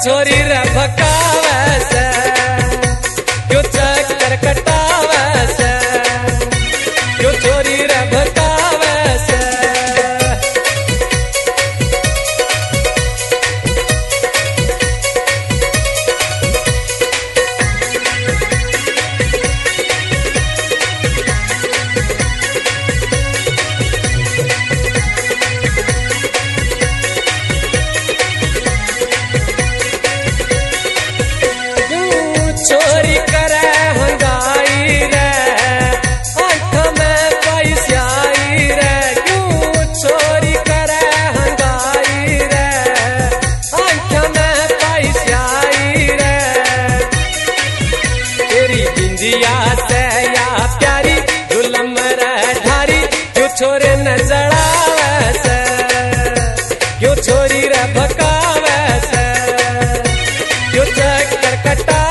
छोरी रे भकावे से, क्यों चक्कर कटावे से, क्यों छोरी रे भकावे से। चोरी करे हंगाई रे, आँख में पैसाई रे, क्यों चोरी करे हंगाई रे, आँख में पैसाई रे। तेरी बिंदिया से या प्यारी दुल्हन रे ढारी, क्यों छोरे न जड़ावे से, क्यों छोरी रे भकावे से, क्यों चक्कर कटा